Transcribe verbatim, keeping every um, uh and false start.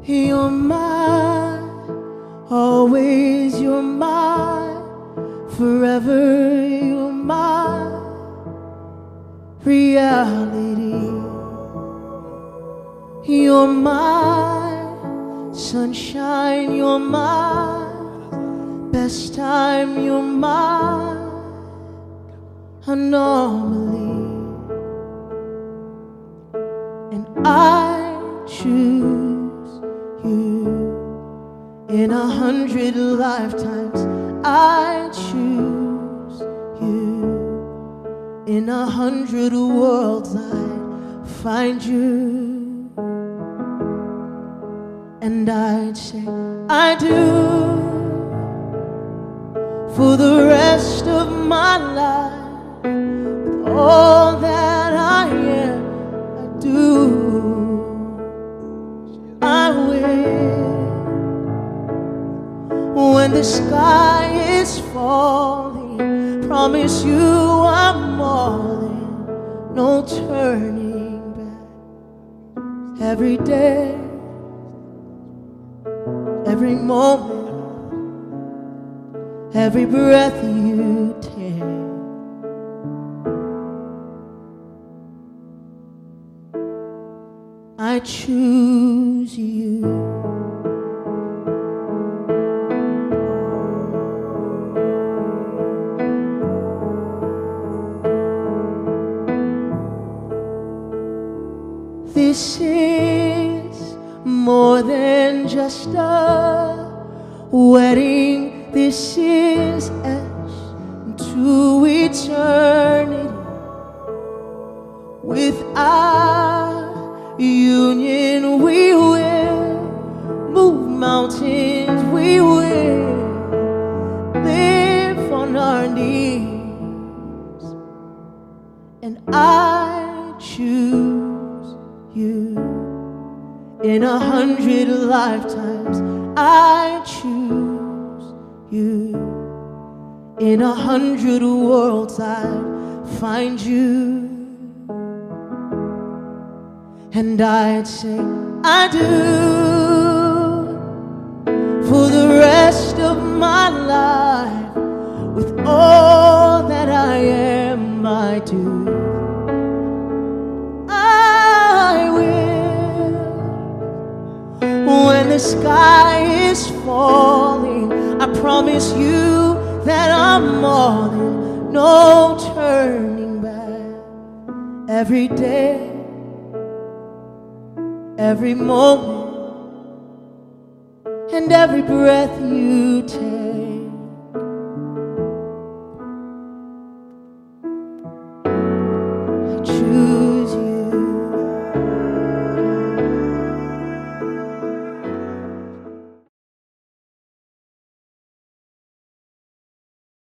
You're mine, always you're mine, forever you're my reality. You're my sunshine, you're my best time, you're my anomaly. And I choose you in a hundred lifetimes. I choose you in a hundred worlds. I'd find you, and I'd say I do for the rest of my life. With all that I am, I do, I will. When the sky is falling, promise you I'm all in, no turning back. Every day, every moment, every breath you take, I choose you. This is more than just a wedding. This is etched into eternity. With our union we will move mountains, we will live on our knees. And I choose you in a hundred lifetimes. I choose you in a hundred worlds. I'd find you, and I'd say I do for the rest of my life. With all that I am, I do, I will. When the sky is falling, I promise you that I'm all in, no turning back. Every day, every moment, and every breath you take,